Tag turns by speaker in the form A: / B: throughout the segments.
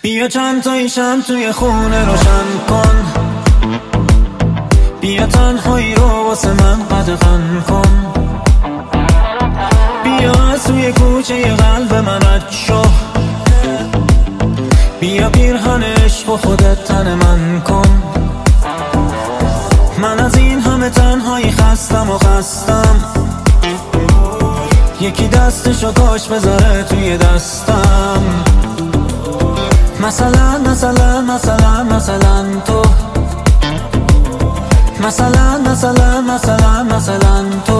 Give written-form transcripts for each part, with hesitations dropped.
A: بیا چند تایی شم توی خونه روشن کن، بیا تنهایی رو واسه من قدغن کن، بیا از توی کوچه قلب من رد شو، بیا پیرهن عشق و خودت تن من کن. من از این همه تنهایی خستم و خستم، یکی دستشو کاش بذاره توی دستم. مثلا مثلا مثلا مثلا تو، مثلا مثلا مثلا مثلا تو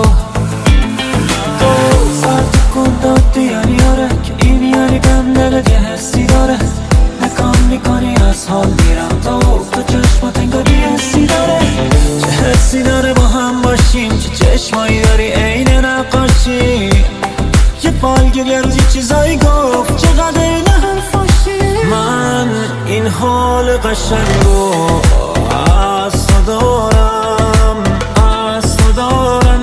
A: سرد کن دادی یعنی آره که این یعنی بهم دلت یه حسی داره، نکام میکنی از حال میرم تو چشمات انگار یه حسی داره. چه حسی داره با هم باشیم، چه چشمایی داری عین نقاشی، یه فالگیر یه روز یه چیزایی گفت چقدر این حرفاشی. من این حال قشنگو از تو دارم، از تو دارم.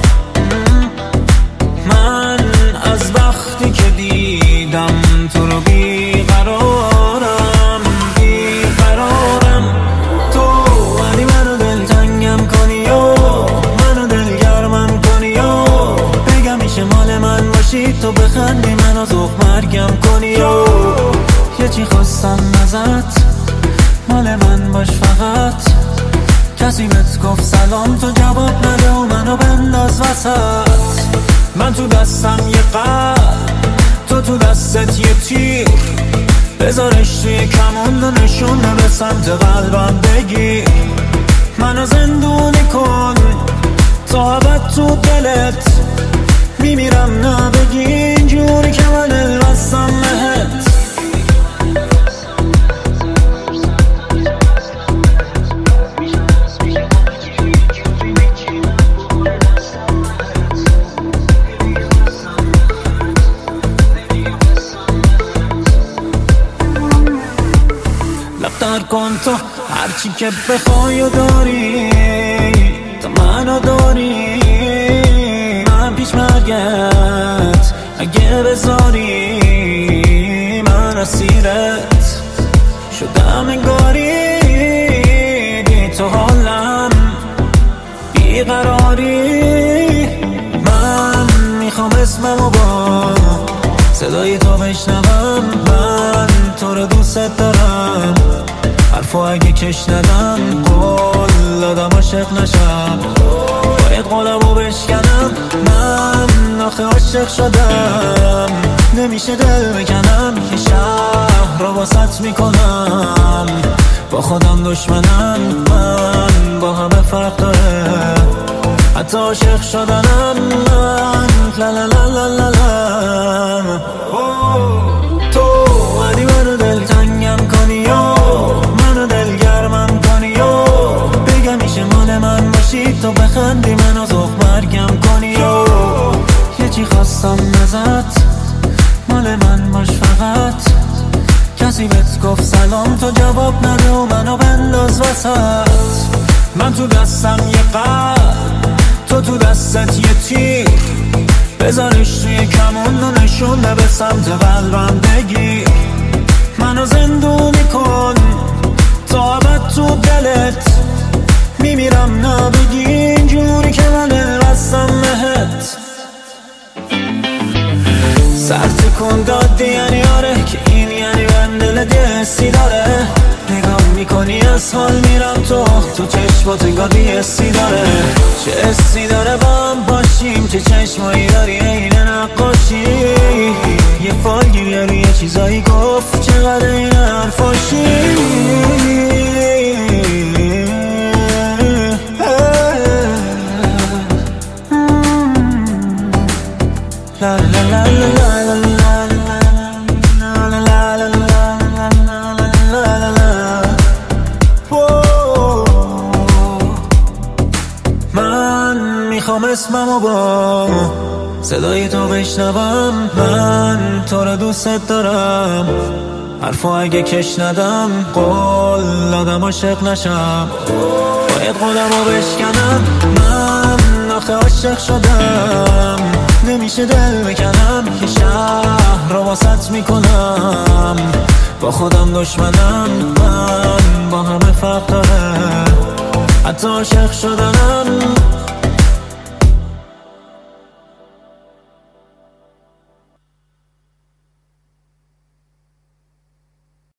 A: من از وقتی که دیدم تو رو بیقرارم، بیقرارم. تو ولی منو دلتنگم کنی و منو دلگرمم کنی و بگم میشه مال من باشی، تو بخندی منو ذوق مرگم کنی و یه چی خواستم ازت، مال من باش فقط. کسی بهت گفت سلام تو جواب نده و منو بنداز وسط. من تو دستم یه قلب، تو تو دستت یه تیر، بذارش توی کمون و نشونه به سمت قلبم بگیر. منو زندونی کن تا ابد تو دلت، میمیرم نبگی اینجوری که من الوستم بهت. لفتر کن تو هرچی که بخوای و داری، تو منو داری. من پیش مرگت اگه بذاری، من اسیرت شدم انگاری. بی تو حالم بیقراری. من میخوام اسممو با صدای تو بشنوم، من تو رو دوست دارم. حرفو اگه کش ندم قول دادم عاشق نشم، باید قولمو بشکنم. من آخه عاشق شدم، نمیشه دل بکنم. یه شهر رو واسط میکنم، با خودم دشمنم. من با همه فرق داره، حتی عاشق شدنم. من لا لا لا لا لا لا. تو ولی منو دلتنگم کنی و منو دلگرمم کنی و بگم میشه مال من باشی، تو بخندی منو ذوق مرگم کنی و یه چی خواستم ازت، مال من باش فقط. کسی بهت گفت سلام تو جواب نده و منو بنداز وسط. من تو دستم یه قلب، تو تو دستت یه تیر، بذارش توی کمون و نشونه به سمت قلبم بگیر. منو زندونی کن تا ابد تو دلت، میمیرم نبگی اینجوری که من الوستم بهت. سرد کن دادی یعنی آره که این یعنی من دلت یه حسی داره، نگاه میکنی از حال میرم تو چشمات انگار یه حسی داره. چه حسی داره با هم باشیم، چه چشمایی داری عین نقاشی، یه فالگیر روی یه چیزایی گفت چقدر این حرفاشی. لا لا لا لا لا لا. میخوام اسممو با صدای تو بشنوم، من تو رو دوست دارم. حرفو اگه کش ندم قول دادم عاشق نشم، باید قولمو بشکنم. من آخه عاشق شدم، نمیشه دل بکنم. یه شهر رو واسط میکنم، با خودم دشمنم، من با همه فرق داره. حتی عاشق شدم